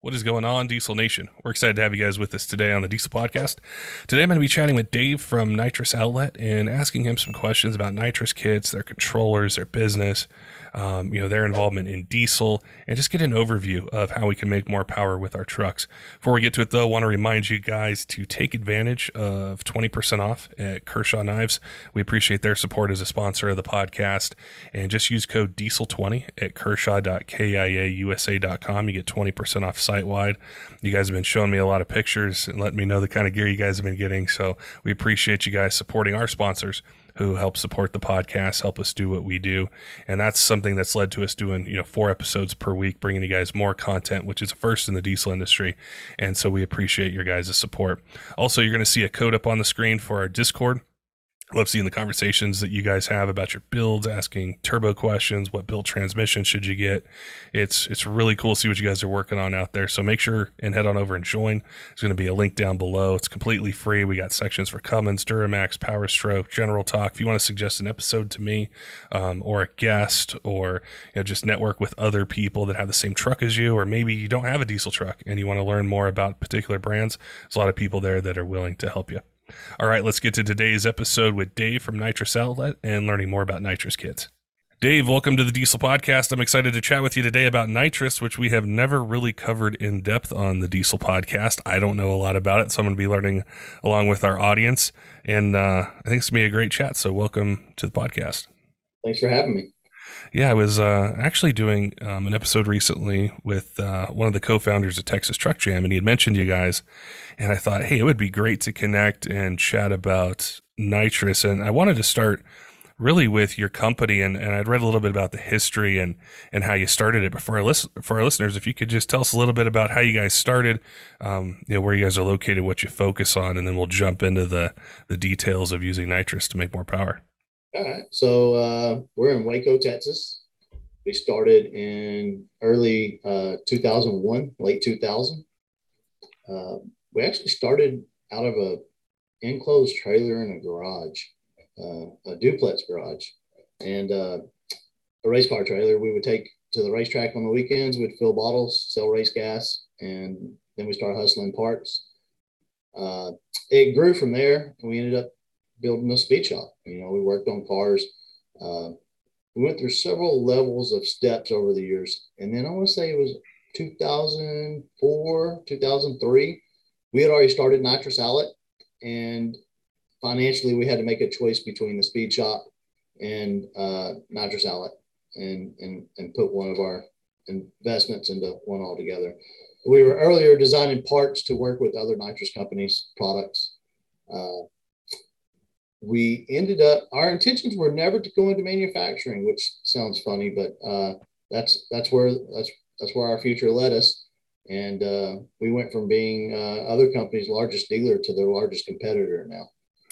What is going on, Diesel Nation? We're excited to have you guys with us today on the Diesel Podcast. Today I'm going to be chatting with Dave from Nitrous Outlet and asking him some questions about nitrous kits, their controllers, their business, their involvement in diesel, and just get an overview of how we can make more power with our trucks. Before we get to it, though, I want to remind you guys to take advantage of 20% off at Kershaw Knives. We appreciate their support as a sponsor of the podcast, and just use code DIESEL20 at kershaw.kiausa.com. You get 20% off site-wide. You guys have been showing me a lot of pictures and letting me know the kind of gear you guys have been getting, so we appreciate you guys supporting our sponsors who help support the podcast, help us do what we do. And that's something that's led to us doing, 4 episodes per week, bringing you guys more content, which is a first in the diesel industry. And so we appreciate your guys' support. Also, you're going to see a code up on the screen for our Discord. I love seeing the conversations that you guys have about your builds, asking turbo questions, what build transmission should you get. It's really cool to see what you guys are working on out there. So make sure and head on over and join. There's going to be a link down below. It's completely free. We got sections for Cummins, Duramax, Power Stroke, General Talk. If you want to suggest an episode to me or a guest, or just network with other people that have the same truck as you, or maybe you don't have a diesel truck and you want to learn more about particular brands, there's a lot of people there that are willing to help you. All right, let's get to today's episode with Dave from Nitrous Outlet and learning more about nitrous kits. Dave, welcome to the Diesel Podcast. I'm excited to chat with you today about nitrous, which we have never really covered in depth on the Diesel Podcast. I don't know a lot about it, so I'm going to be learning along with our audience, and I think it's going to be a great chat, so welcome to the podcast. Thanks for having me. Yeah, I was actually doing an episode recently with one of the co-founders of Texas Truck Jam, and he had mentioned you guys, and I thought, hey, it would be great to connect and chat about nitrous. And I wanted to start really with your company, and I'd read a little bit about the history and how you started it. But for our listeners, if you could just tell us a little bit about how you guys started, where you guys are located, what you focus on, and then we'll jump into the details of using nitrous to make more power. All right. So we're in Waco, Texas. We started in early 2001, late 2000. We actually started out of a enclosed trailer in a garage, a duplex garage, and a race car trailer. We would take to the racetrack on the weekends. We'd fill bottles, sell race gas, and then we started hustling parts. It grew from there, and we ended up building a speed shop. We worked on cars. We went through several levels of steps over the years. And then I want to say it was 2004, 2003. We had already started Nitrous Outlet, and financially we had to make a choice between the speed shop and Nitrous Outlet and put one of our investments into one altogether. We were earlier designing parts to work with other nitrous companies' products. We ended up, our intentions were never to go into manufacturing, which sounds funny, but that's where our future led us. And we went from being other companies' largest dealer to their largest competitor now.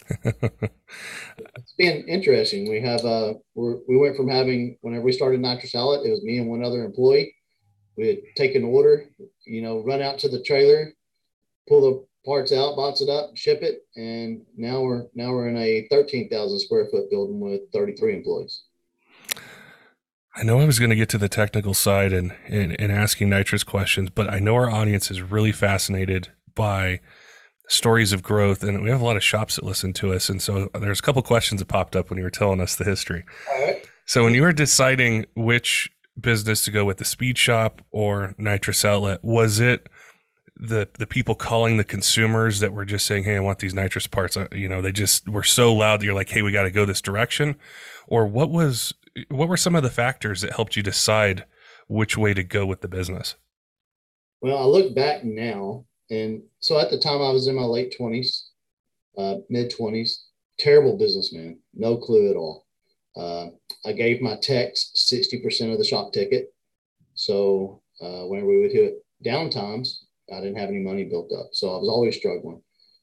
It's been interesting. We went from having, whenever we started Nitrous Outlet, it was me and one other employee. We'd take an order, run out to the trailer, pull the parts out, box it up, ship it, and now we're in a 13,000 square foot building with 33 employees. I know I was going to get to the technical side and asking nitrous questions, but I know our audience is really fascinated by stories of growth, and we have a lot of shops that listen to us, and so there's a couple questions that popped up when you were telling us the history. All right. So when you were deciding which business to go with, the speed shop or Nitrous Outlet, was it the people calling the consumers that were just saying, hey, I want these nitrous parts, they just were so loud that you're like, hey, we got to go this direction? Or what were some of the factors that helped you decide which way to go with the business? Well, I look back now, and so at the time I was in my late 20s, mid 20s, terrible businessman, no clue at all. I gave my techs 60% of the shop ticket. So whenever we would hit downtimes, I didn't have any money built up. So I was always struggling.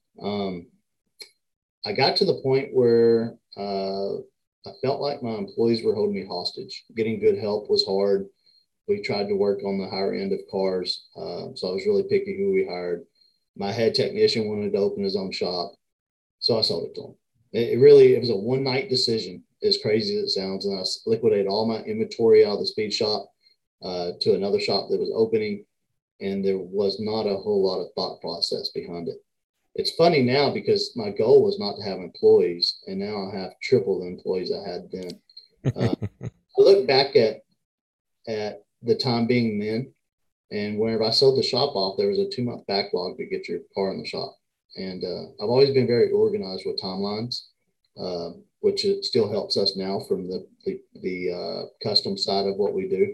I got to the point where I felt like my employees were holding me hostage. Getting good help was hard. We tried to work on the higher end of cars. So I was really picky who we hired. My head technician wanted to open his own shop. So I sold it to him. It was a one night decision, as crazy as it sounds. And I liquidated all my inventory out of the speed shop to another shop that was opening. and there was not a whole lot of thought process behind it. It's funny now because my goal was not to have employees, and now I have triple the employees I had then. I look back at the time being then, and whenever I sold the shop off, there was a 2-month backlog to get your car in the shop. And I've always been very organized with timelines, which it still helps us now from the custom side of what we do.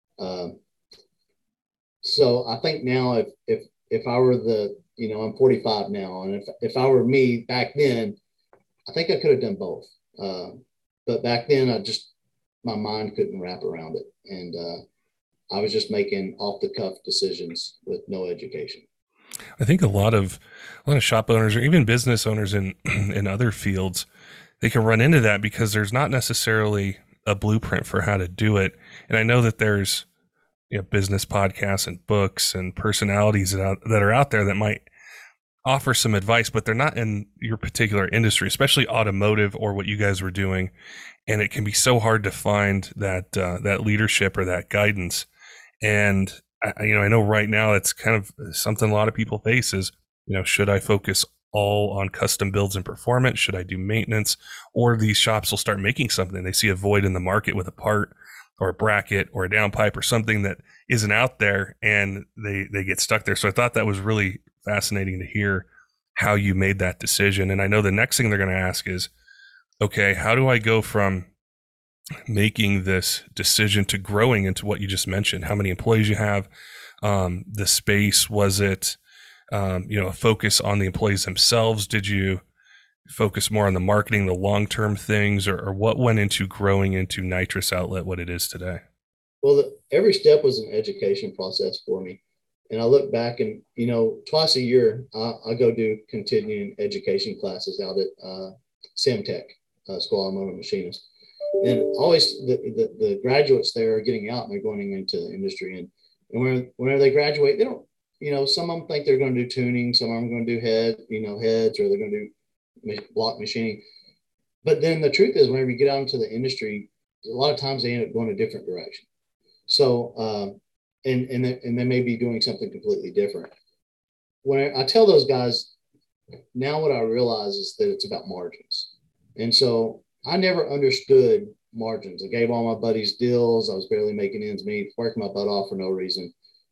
So I think now if I were I'm 45 now, and if I were me back then, I think I could have done both. But back then, my mind couldn't wrap around it, and I was just making off the cuff decisions with no education. I think a lot of shop owners or even business owners in in other fields, they can run into that because there's not necessarily a blueprint for how to do it. And I know that there's business podcasts and books and personalities that are out there that might offer some advice, but they're not in your particular industry, especially automotive or what you guys were doing. And it can be so hard to find that leadership or that guidance. And I know right now it's kind of something a lot of people face is, should I focus all on custom builds and performance? Should I do maintenance? Or these shops will start making something. They see a void in the market with a part or a bracket or a downpipe or something that isn't out there, and they get stuck there. So I thought that was really fascinating to hear how you made that decision. And I know the next thing they're going to ask is, okay, how do I go from making this decision to growing into what you just mentioned? How many employees you have, the space, was it, a focus on the employees themselves? Did you focus more on the marketing, the long-term things, or what went into growing into Nitrous Outlet, what it is today? Well, every step was an education process for me. And I look back and, twice a year, I go do continuing education classes out at Samtech, School of Automotive Machinist. And always the graduates there are getting out and they're going into the industry. And whenever they graduate, they don't, some of them think they're going to do tuning, some of them are going to do heads, or they're going to do block machining. But then the truth is, whenever you get out into the industry, a lot of times they end up going a different direction. So, and they may be doing something completely different. When I tell those guys, now what I realize is that it's about margins. And so I never understood margins. I gave all my buddies deals. I was barely making ends meet, working my butt off for no reason.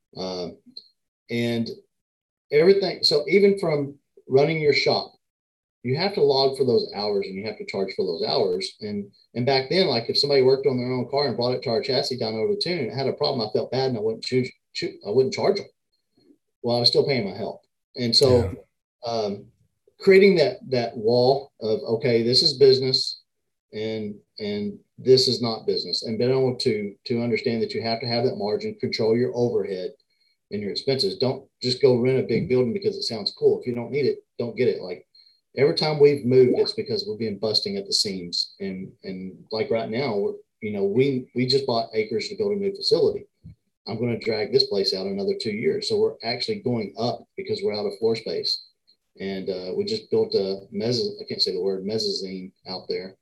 And everything. So even from running your shop, you have to log for those hours and you have to charge for those hours. And back then, like if somebody worked on their own car and brought it to our chassis down over the tune and it had a problem, I felt bad and I wouldn't charge them. Well, I was still paying my help. And so creating that wall of, okay, this is business and this is not business, and being able to understand that you have to have that margin, control your overhead and your expenses. Don't just go rent a big building because it sounds cool. If you don't need it, don't get it. Like every time we've moved, it's because we're being busting at the seams. And like right now, we just bought acres to build a new facility. I'm going to drag this place out another 2 years. So we're actually going up because we're out of floor space. And we just built I can't say the word, mezzanine out there.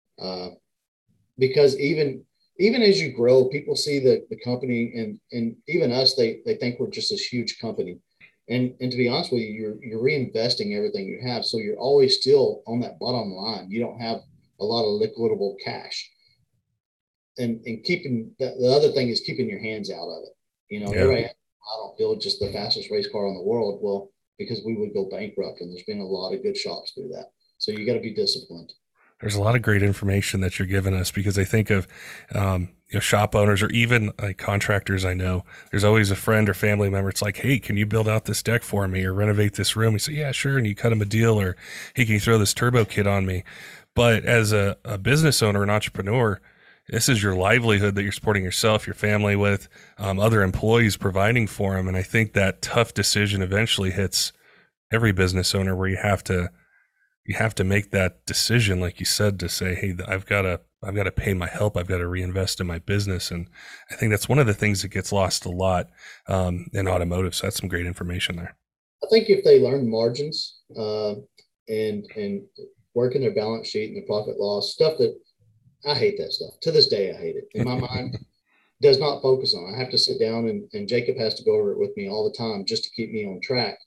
Because even as you grow, people see the company and even us, they think we're just this huge company. And to be honest with you, you're reinvesting everything you have. So you're always still on that bottom line. You don't have a lot of liquidable cash. And keeping the other thing is keeping your hands out of it. Everybody, I don't build just the fastest race car in the world. Well, because we would go bankrupt, and there's been a lot of good shops do that. So you got to be disciplined. There's a lot of great information that you're giving us, because I think of shop owners or even like contractors. I know there's always a friend or family member. It's like, hey, can you build out this deck for me or renovate this room? You say, yeah, sure. And you cut them a deal, or hey, can you throw this turbo kit on me? But as a business owner, an entrepreneur, this is your livelihood that you're supporting yourself, your family with, other employees providing for them. And I think that tough decision eventually hits every business owner, where you have to make that decision, like you said, to say, hey, I've got to pay my help. I've got to reinvest in my business. And I think that's one of the things that gets lost a lot in automotive. So that's some great information there. I think if they learn margins and working their balance sheet and the profit loss stuff, that I hate that stuff. To this day, I hate it. In my mind, does not focus on. I have to sit down and Jacob has to go over it with me all the time just to keep me on track,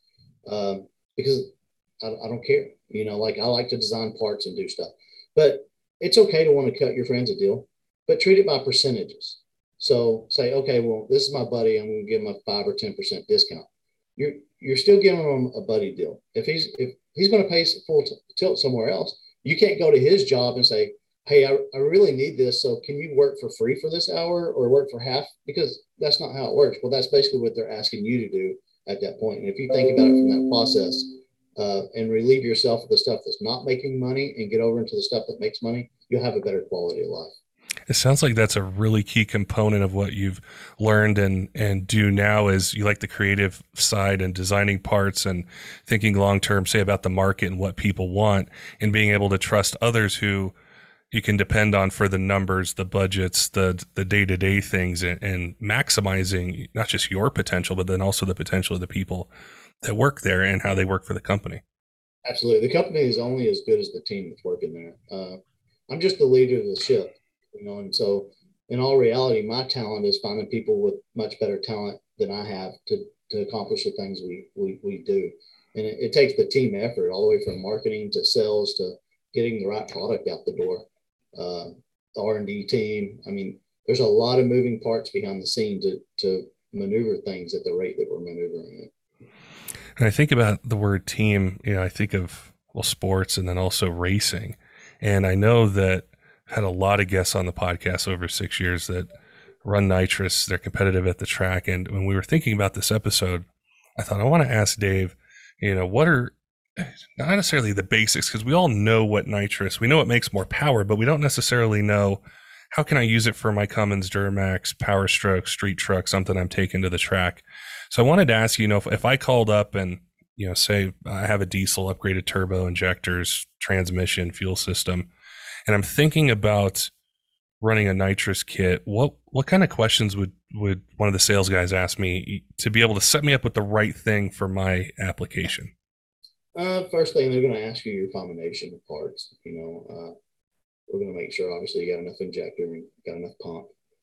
because I don't care. Like I like to design parts and do stuff, but it's okay to want to cut your friends a deal, but treat it by percentages. So say, okay, well, this is my buddy. I'm going to give him a 5 or 10% discount. You're still giving him a buddy deal. If he's going to pay full tilt somewhere else, you can't go to his job and say, hey, I really need this. So can you work for free for this hour or work for half? Because that's not how it works. Well, that's basically what they're asking you to do at that point. And if you think about it from that process, and relieve yourself of the stuff that's not making money and get over into the stuff that makes money, you'll have a better quality of life. It sounds like that's a really key component of what you've learned and do now is you like the creative side and designing parts and thinking long term, say about the market and what people want, and being able to trust others who you can depend on for the numbers, the budgets, the day-to-day things, and maximizing not just your potential, but then also the potential of the people that work there and how they work for the company. Absolutely. The company is only as good as the team that's working there. I'm just the leader of the ship, and so in all reality, my talent is finding people with much better talent than I have to accomplish the things we do. And it takes the team effort all the way from marketing to sales to getting the right product out the door. The R&D team. I mean, there's a lot of moving parts behind the scene to maneuver things at the rate that we're maneuvering it. And I think about the word team, I think of, well, sports and then also racing. And I know that I had a lot of guests on the podcast over 6 years that run nitrous. They're competitive at the track. And when we were thinking about this episode, I thought I want to ask Dave, what are not necessarily the basics, because we all know what nitrous, we know it makes more power, but we don't necessarily know how can I use it for my Cummins Duramax Power Stroke street truck, something I'm taking to the track. So I wanted to ask you, if I called up and, say I have a diesel, upgraded turbo, injectors, transmission, fuel system, and I'm thinking about running a nitrous kit, what kind of questions would one of the sales guys ask me to be able to set me up with the right thing for my application? First thing, they're going to ask you your combination of parts. We're going to make sure, obviously, you got enough injector and got enough pump.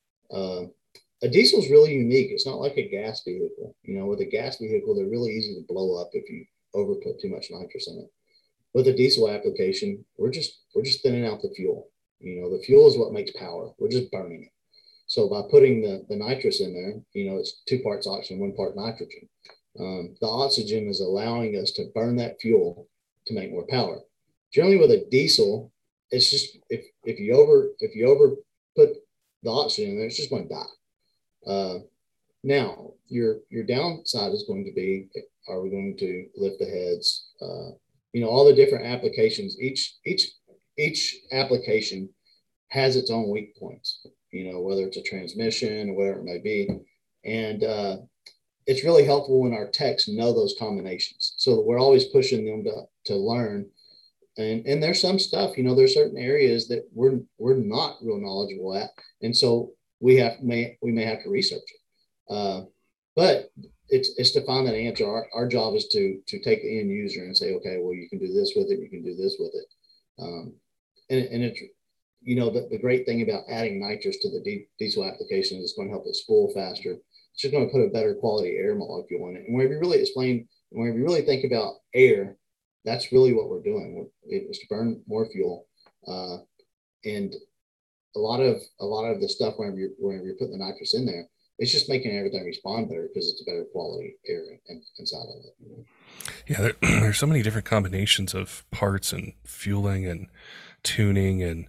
A diesel is really unique. It's not like a gas vehicle. With a gas vehicle, they're really easy to blow up if you overput too much nitrous in it. With a diesel application, we're just thinning out the fuel. The fuel is what makes power. We're just burning it. So by putting the nitrous in there, it's 2 parts oxygen, 1 part nitrogen. The oxygen is allowing us to burn that fuel to make more power. Generally, with a diesel, it's just if you over put the oxygen in there, it's just going to die. Now, your downside is going to be: are we going to lift the heads? All the different applications. Each application has its own weak points. Whether it's a transmission or whatever it may be, and it's really helpful when our techs know those combinations. So we're always pushing them to learn. And there's some stuff, there's certain areas that we're not real knowledgeable at. And so we may have to research it. But it's to find that answer. Our job is to take the end user and say, okay, well, you can do this with it. You can do this with it. And it's, the great thing about adding nitrous to the diesel application is it's going to help it spool faster. It's just going to put a better quality air molecule in it. And whenever you really think about air, that's really what we're doing. It's to burn more fuel. And a lot of the stuff, whenever you're putting the nitrous in there, it's just making everything respond better because it's a better quality air inside of it. Yeah, there's so many different combinations of parts and fueling and tuning, and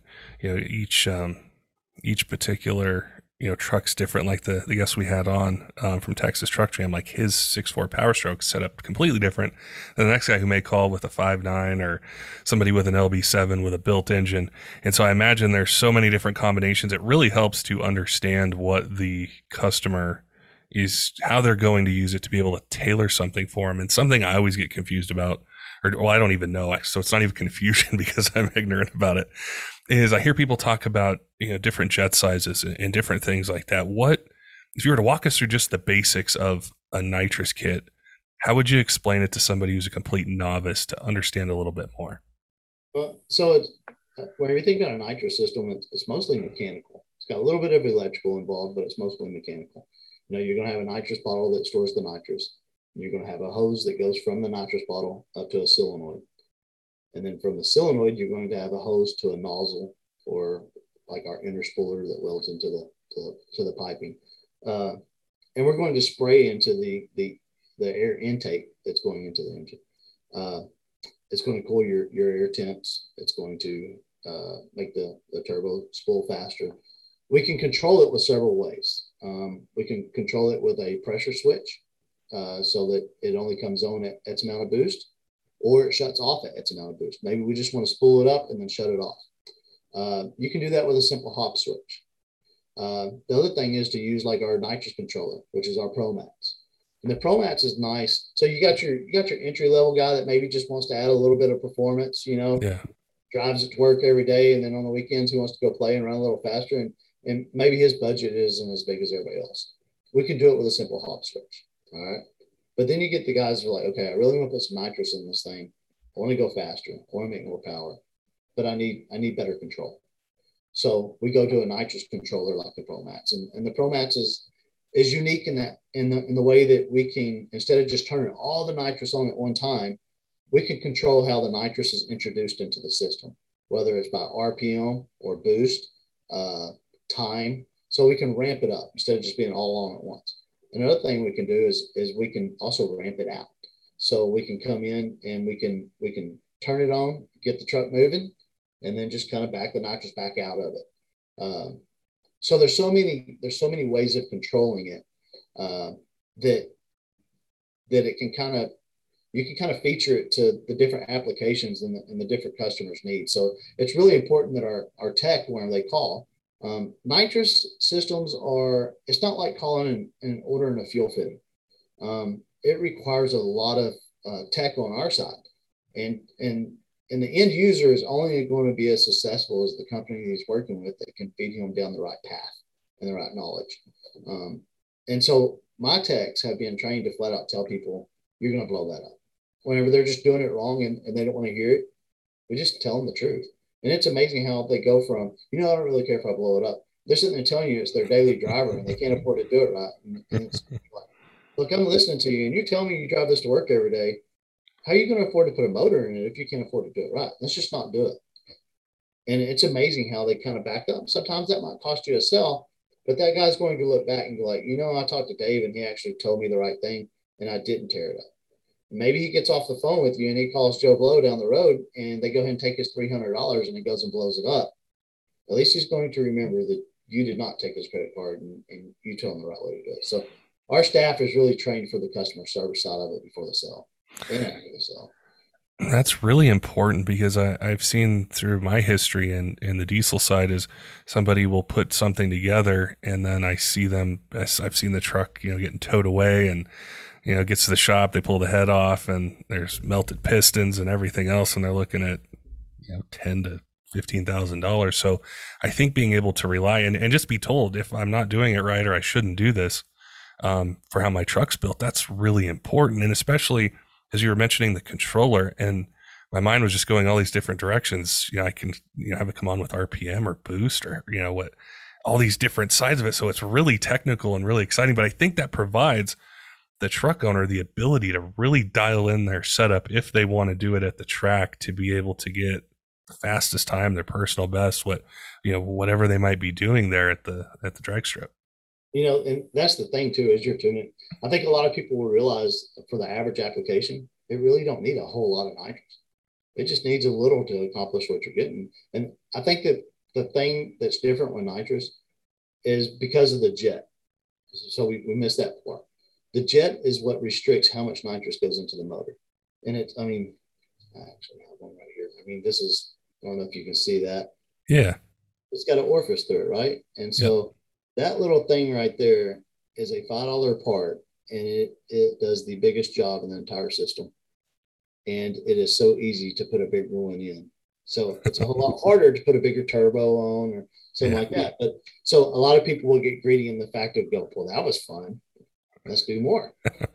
each particular truck's different. Like the guest we had on from Texas Truck Jam, like his 6.4 Power Stroke set up completely different than the next guy who may call with a 5.9 or somebody with an LB7 with a built engine. And so I imagine there's so many different combinations. It really helps to understand what the customer is, how they're going to use it, to be able to tailor something for them. And something I always get confused about, I don't even know, so it's not even confusion because I'm ignorant about it, is I hear people talk about different jet sizes and different things like that. What, if you were to walk us through just the basics of a nitrous kit, how would you explain it to somebody who's a complete novice to understand a little bit more? So it's, when you think about a nitrous system, it's mostly mechanical. got a little bit of electrical involved, but it's mostly mechanical. You're going to have a nitrous bottle that stores the nitrous. You're going to have a hose that goes from the nitrous bottle up to a solenoid. And then from the solenoid, you're going to have a hose to a nozzle, or like our interspooler that welds into the piping. And we're going to spray into the air intake that's going into the engine. It's going to cool your air temps. It's going to make the turbo spool faster. We can control it with several ways. We can control it with a pressure switch, so that it only comes on at X amount of boost, or it shuts off at X amount of boost. Maybe we just want to spool it up and then shut it off. You can do that with a simple hop switch. The other thing is to use like our nitrous controller, which is our ProMax. And the ProMax is nice. So you got your entry level guy that maybe just wants to add a little bit of performance, Yeah. drives it to work every day, and then on the weekends he wants to go play and run a little faster, and maybe his budget isn't as big as everybody else. We can do it with a simple hop switch. All right. But then you get the guys who are like, okay, I really want to put some nitrous in this thing. I want to go faster. I want to make more power, but I need better control. So we go to a nitrous controller like the ProMax, and the ProMax is unique in that in the way that we can, instead of just turning all the nitrous on at one time, we can control how the nitrous is introduced into the system, whether it's by RPM or boost, time. So we can ramp it up instead of just being all on at once. Another thing we can do is we can also ramp it out. So we can come in and we can turn it on, get the truck moving, and then just kind of back the nitrous back out of it. So there's so many ways of controlling it, that it can kind of, you can kind of feature it to the different applications and the different customers' needs. So it's really important that our tech, whenever they call, nitrous systems are, it's not like calling and ordering a fuel fitting. It requires a lot of tech on our side, and the end user is only going to be as successful as the company he's working with that can feed him down the right path and the right knowledge. And so my techs have been trained to flat out tell people, you're going to blow that up. Whenever they're just doing it wrong and they don't want to hear it, we just tell them the truth. And it's amazing how they go from, I don't really care if I blow it up. They're sitting there telling you it's their daily driver and they can't afford to do it right. And it's like, look, I'm listening to you and you're telling me you drive this to work every day. How are you going to afford to put a motor in it if you can't afford to do it right? Let's just not do it. And it's amazing how they kind of back up. Sometimes that might cost you a sell, but that guy's going to look back and go like, I talked to Dave and he actually told me the right thing and I didn't tear it up. Maybe he gets off the phone with you and he calls Joe Blow down the road and they go ahead and take his $300 and he goes and blows it up. At least he's going to remember that you did not take his credit card and you told him the right way to do it. So our staff is really trained for the customer service side of it before the sale and after the sale. That's really important because I've seen through my history in the diesel side is somebody will put something together and then I've seen the truck, getting towed away and, gets to the shop, they pull the head off and there's melted pistons and everything else. And they're looking at, $10,000 to $15,000. So I think being able to rely and just be told if I'm not doing it right, or I shouldn't do this, for how my truck's built, that's really important. And especially as you were mentioning the controller, and my mind was just going all these different directions. I can have it come on with RPM or boost or what, all these different sides of it. So it's really technical and really exciting. But I think that provides the truck owner the ability to really dial in their setup if they want to do it at the track to be able to get the fastest time, their personal best, whatever they might be doing there at the drag strip. And that's the thing too, is you're tuning. I think a lot of people will realize for the average application, they really don't need a whole lot of nitrous. It just needs a little to accomplish what you're getting. And I think that the thing that's different with nitrous is because of the jet. So we missed that part. The jet is what restricts how much nitrous goes into the motor. And I actually have one right here. This is, I don't know if you can see that. Yeah. It's got an orifice through it, right? And so that little thing right there is a $5 part, and it does the biggest job in the entire system. And it is so easy to put a bigger one in. So it's a whole lot harder to put a bigger turbo on or something like that. But so a lot of people will get greedy in the fact of well, that was fun. Let's do more.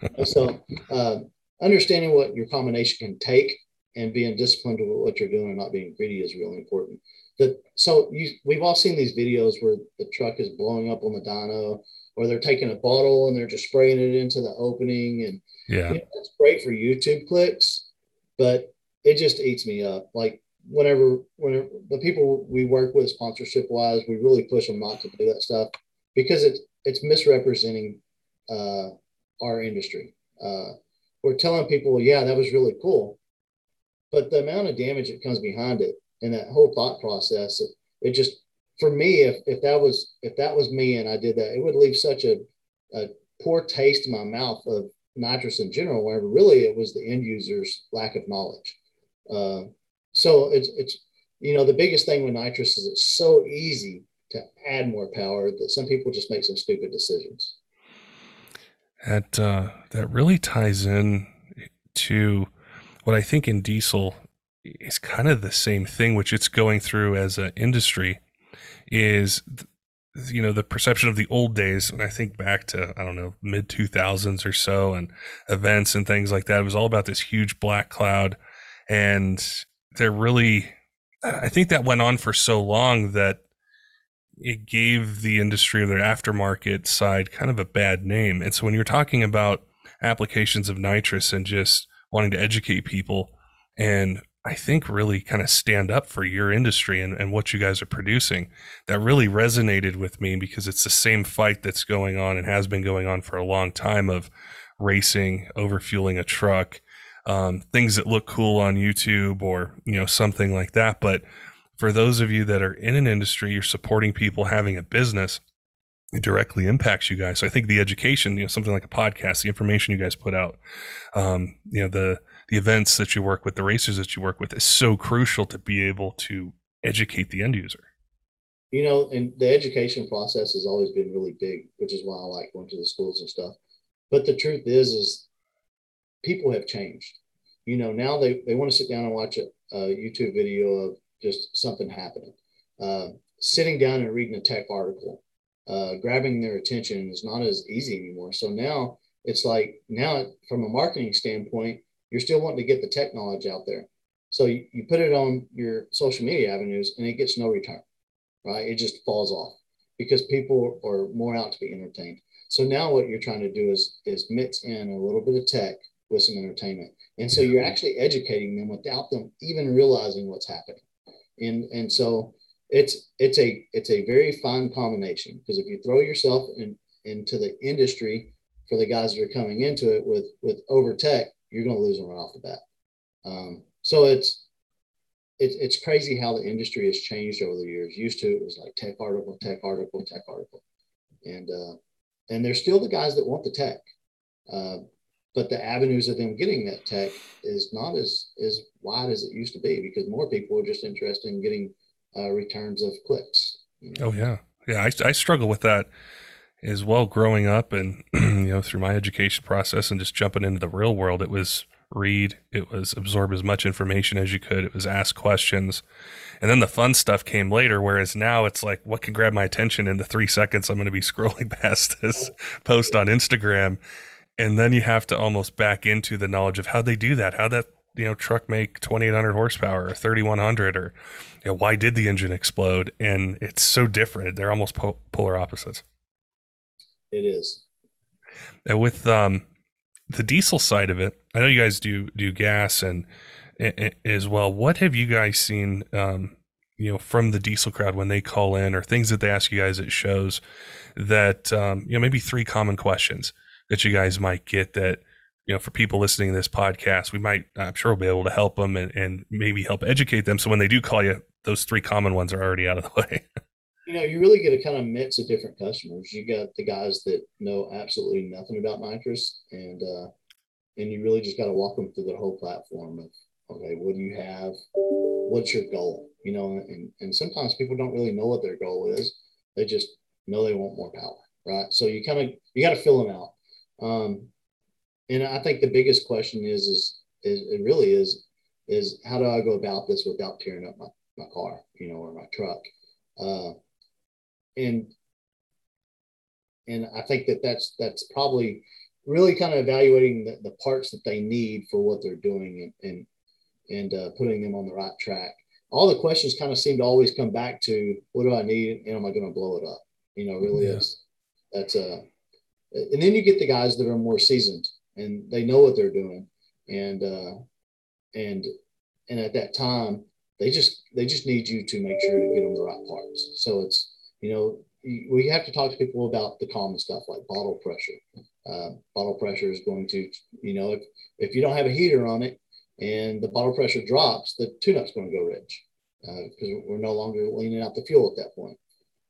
So understanding what your combination can take and being disciplined with what you're doing and not being greedy is really important. we've all seen these videos where the truck is blowing up on the dyno, or they're taking a bottle and they're just spraying it into the opening, and Yeah. that's great for YouTube clicks, but it just eats me up. Like whenever the people we work with sponsorship wise, we really push them not to do that stuff because it's misrepresenting our industry. We're telling people, yeah, that was really cool, but the amount of damage that comes behind it and that whole thought process, it just, for me, if that was me and I did that, it would leave such a poor taste in my mouth of nitrous in general, wherever really it was the end user's lack of knowledge. Uh, so it's the biggest thing with nitrous is it's so easy to add more power that some people just make some stupid decisions. That really ties in to what I think in diesel is kind of the same thing, which it's going through as an industry, is the perception of the old days. When I think back to, I don't know, mid 2000s or so, and events and things like that, it was all about this huge black cloud. And I think that went on for so long that it gave the industry or the aftermarket side kind of a bad name. And so when you're talking about applications of nitrous and just wanting to educate people, and I think really kind of stand up for your industry and what you guys are producing, that really resonated with me, because it's the same fight that's going on and has been going on for a long time of racing, overfueling a truck, things that look cool on YouTube or, something like that. But for those of you that are in an industry, you're supporting people having a business, it directly impacts you guys. So I think the education, something like a podcast, the information you guys put out, the events that you work with, the racers that you work with, is so crucial to be able to educate the end user. And the education process has always been really big, which is why I like going to the schools and stuff. But the truth is people have changed. Now they want to sit down and watch a YouTube video of just something happening. Sitting down and reading a tech article, grabbing their attention is not as easy anymore. So now it's like, now from a marketing standpoint, you're still wanting to get the tech knowledge out there. So you put it on your social media avenues and it gets no return, right? It just falls off because people are more out to be entertained. So now what you're trying to do is mix in a little bit of tech with some entertainment. And so you're actually educating them without them even realizing what's happening. And so it's a very fine combination, because if you throw yourself into the industry for the guys that are coming into it with over tech, you're going to lose them right off the bat. So it's crazy how the industry has changed over the years. Used to, it was like tech article, and there's still the guys that want the tech, but the avenues of them getting that tech is not as wide as it used to be, because more people are just interested in getting returns of clicks. Oh yeah, I struggle with that as well growing up, and through my education process and just jumping into the real world. It was read, it was absorb as much information as you could, it was ask questions, and then the fun stuff came later. Whereas now it's like, what can grab my attention in the 3 seconds I'm going to be scrolling past this post on Instagram? And then you have to almost back into the knowledge of how they do that, how that truck make 2,800 horsepower or 3,100, or why did the engine explode? And it's so different. They're almost polar opposites. It is. And with the diesel side of it, I know you guys do gas and as well. What have you guys seen, from the diesel crowd when they call in, or things that they ask you guys at shows that, maybe 3 common questions that you guys might get that, for people listening to this podcast, I'm sure we'll be able to help them and maybe help educate them. So when they do call you, those 3 common ones are already out of the way. You really get a kind of mix of different customers. You got the guys that know absolutely nothing about nitrous, and you really just got to walk them through the whole platform of, okay, what do you have? What's your goal? And sometimes people don't really know what their goal is. They just know they want more power, right? So you got to fill them out. And I think the biggest question is how do I go about this without tearing up my car, or my truck? And I think that's probably really kind of evaluating the parts that they need for what they're doing, and putting them on the right track. all the questions kind of seem to always come back to, what do I need? And am I going to blow it up? Really Yeah. that's and then you get the guys that are more seasoned and they know what they're doing. And, and, and at that time, they just need you to make sure to get them the right parts. So it's, we have to talk to people about the common stuff like bottle pressure. Bottle pressure is going to, if you don't have a heater on it and the bottle pressure drops, the tune-up's going to go rich because we're no longer leaning out the fuel at that point.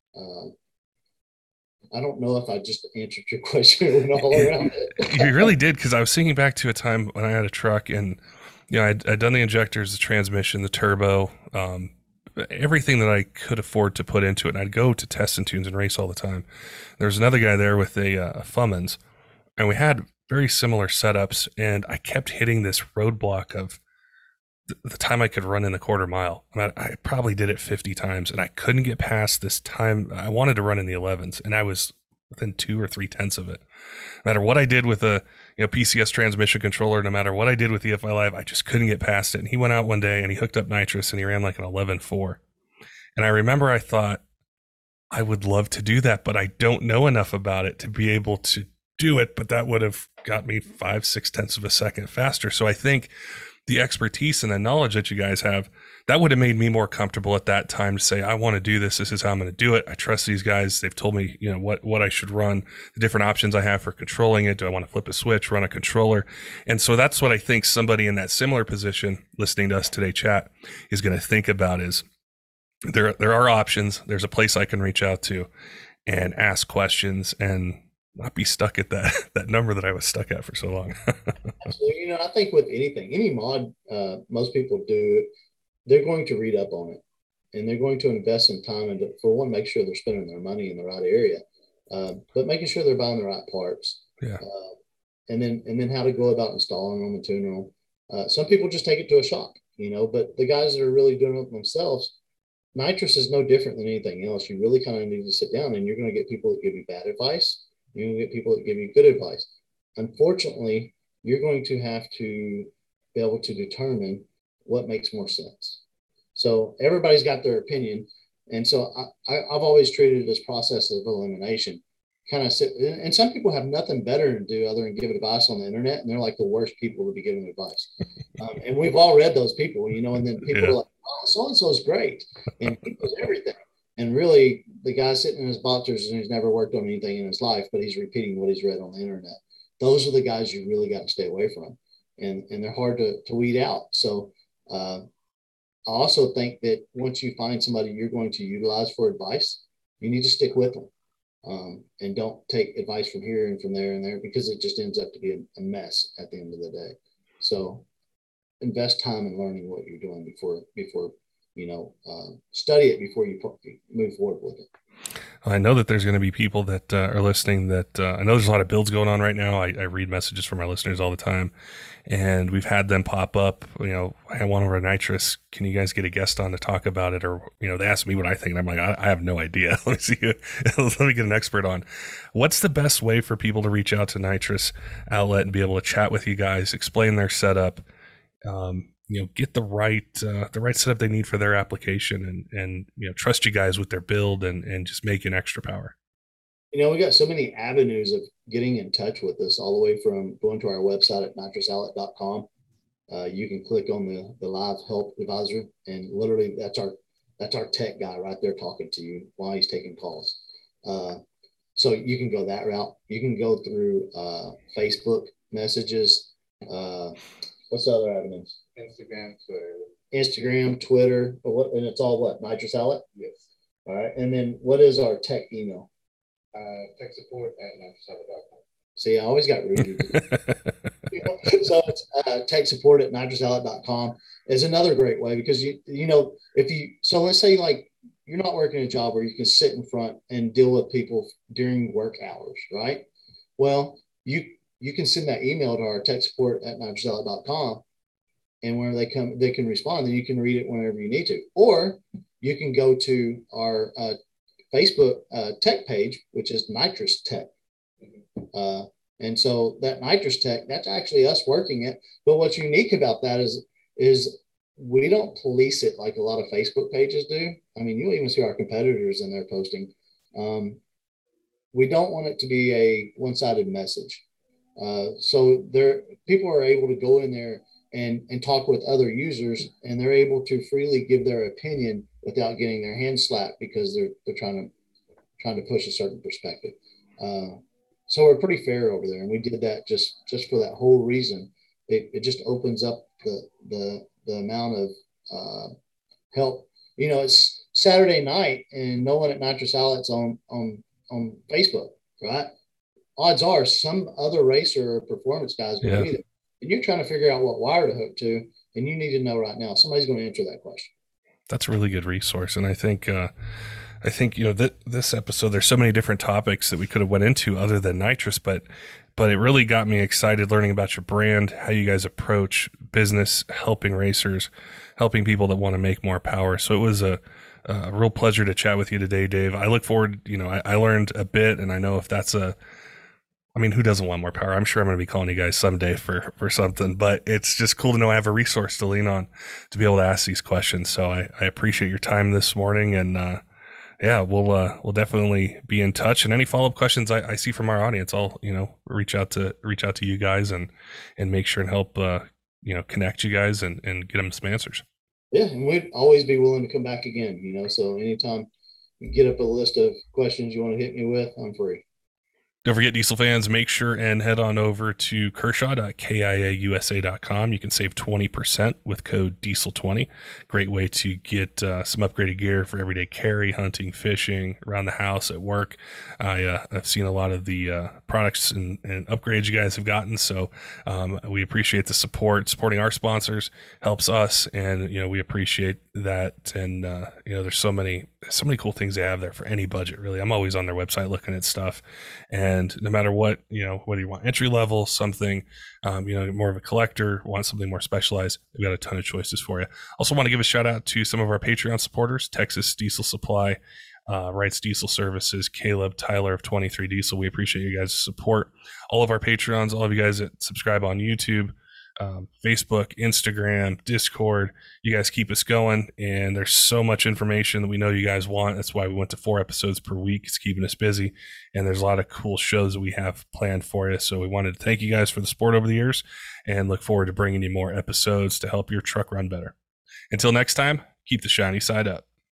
I don't know if I just answered your question or went all around it. You really did, because I was thinking back to a time when I had a truck and, I'd done the injectors, the transmission, the turbo, everything that I could afford to put into it. And I'd go to test and tunes and race all the time. There was another guy there with a Fummins, and we had very similar setups. And I kept hitting this roadblock of the time I could run in the quarter mile. I probably did it 50 times, and I couldn't get past this time. I wanted to run in the 11s, and I was within 2 or 3 tenths of it. No matter what I did with a PCS transmission controller, no matter what I did with EFI Live, I just couldn't get past it. And he went out one day and he hooked up nitrous and he ran like an 11.4. And I remember I thought, I would love to do that, but I don't know enough about it to be able to do it. But that would have got me 5-6 tenths of a second faster. So I think the expertise and the knowledge that you guys have, that would have made me more comfortable at that time to say, I want to do this. This is how I'm going to do it. I trust these guys. They've told me, what I should run, the different options I have for controlling it. Do I want to flip a switch, run a controller? And so that's what I think somebody in that similar position listening to us today chat is going to think about is there are options. There's a place I can reach out to and ask questions and not be stuck at that number that I was stuck at for so long. Absolutely. I think with any mod, most people do, they're going to read up on it and they're going to invest some time into, for one, make sure they're spending their money in the right area, but making sure they're buying the right parts. Yeah. And then how to go about installing them and tuning them. Some people just take it to a shop, but the guys that are really doing it themselves, nitrous is no different than anything else. You really kind of need to sit down and you're going to get people that give you bad advice. You're going to get people that give you good advice. Unfortunately, you're going to have to be able to determine what makes more sense. So everybody's got their opinion. And so I've always treated this process of elimination. Kind of sit, and some people have nothing better to do other than give advice on the internet, and they're like the worst people to be giving advice. And we've all read those people, and then people are like, oh, so-and-so is great, and he knows everything. And really, the guy sitting in his boxers and he's never worked on anything in his life, but he's repeating what he's read on the internet. Those are the guys you really got to stay away from. And they're hard to weed out. So I also think that once you find somebody you're going to utilize for advice, you need to stick with them. And don't take advice from here and from there and there, because it just ends up to be a mess at the end of the day. So invest time in learning what you're doing before study it before you move forward with it. I know that there's going to be people that are listening that I know there's a lot of builds going on right now. I read messages from our listeners all the time, and we've had them pop up, I want over nitrous. Can you guys get a guest on to talk about it? Or, they ask me what I think, and I'm like, I have no idea. Let me see. Let me get an expert on. What's the best way for people to reach out to Nitrous Outlet and be able to chat with you guys, explain their setup, get the right setup they need for their application and trust you guys with their build and just make an extra power? We got so many avenues of getting in touch with us, all the way from going to our website at nitrousOutlet.com. You can click on the live help advisor, and literally that's our tech guy right there talking to you while he's taking calls. So you can go that route. You can go through Facebook messages. What's the other avenues? Instagram, Twitter, and it's all what? Nitrous Outlet? Yes. All right. And then what is our tech email? Tech support at nitrousOutlet.com. See, I always got Rudy. So it's tech support at nitrousOutlet.com is another great way, because let's say like you're not working a job where you can sit in front and deal with people during work hours, right? Well, you can send that email to our tech support at nitrousOutlet.com, and whenever they can respond, then you can read it whenever you need to. Or you can go to our Facebook tech page, which is Nitrous Tech. And so that Nitrous Tech, that's actually us working it. But what's unique about that is we don't police it like a lot of Facebook pages do. I mean, you'll even see our competitors in there posting. We don't want it to be a one-sided message. So there, people are able to go in there and talk with other users, and they're able to freely give their opinion without getting their hands slapped because they're trying to push a certain perspective. So we're pretty fair over there, and we did that just for that whole reason. It just opens up the amount of help. You know, it's Saturday night, and no one at Nitrous Outlet's on Facebook, right? Odds are some other racer or performance guys going to be there, and you're trying to figure out what wire to hook to, and you need to know right now. Somebody's going to answer that question. That's a really good resource, and I think you know this episode. There's so many different topics that we could have went into other than nitrous, but it really got me excited learning about your brand, how you guys approach business, helping racers, helping people that want to make more power. So it was a real pleasure to chat with you today, Dave. I look forward. You know, I learned a bit, and I know if that's I mean, who doesn't want more power? I'm sure I'm going to be calling you guys someday for something, but it's just cool to know I have a resource to lean on to be able to ask these questions. So I appreciate your time this morning, and yeah, we'll definitely be in touch. And any follow-up questions I see from our audience, I'll, you know, reach out to you guys and make sure and help, you know, connect you guys and get them some answers. Yeah. And we'd always be willing to come back again, you know, so anytime you get up a list of questions you want to hit me with, I'm free. Don't forget, Diesel fans, make sure and head on over to Kershaw.kiausa.com. You can save 20% with code Diesel20. Great way to get some upgraded gear for everyday carry, hunting, fishing, around the house, at work. I've seen a lot of the products and upgrades you guys have gotten, so we appreciate the support. Supporting our sponsors helps us, and you know, we appreciate that. And you know, there's so many cool things they have there for any budget, really. I'm always on their website looking at stuff, and no matter what, you know, whether you want entry level, something, you know, more of a collector, want something more specialized, we've got a ton of choices for you. Also want to give a shout out to some of our Patreon supporters: Texas Diesel Supply, Wrights Diesel Services, Caleb, Tyler of 23 Diesel. We appreciate you guys' support. All of our Patreons, all of you guys that subscribe on YouTube, Facebook, Instagram, Discord, you guys keep us going, and there's so much information that we know you guys want. That's why we went to 4 episodes per week. It's keeping us busy, and there's a lot of cool shows that we have planned for you. So we wanted to thank you guys for the support over the years, and look forward to bringing you more episodes to help your truck run better. Until next time, keep the shiny side up.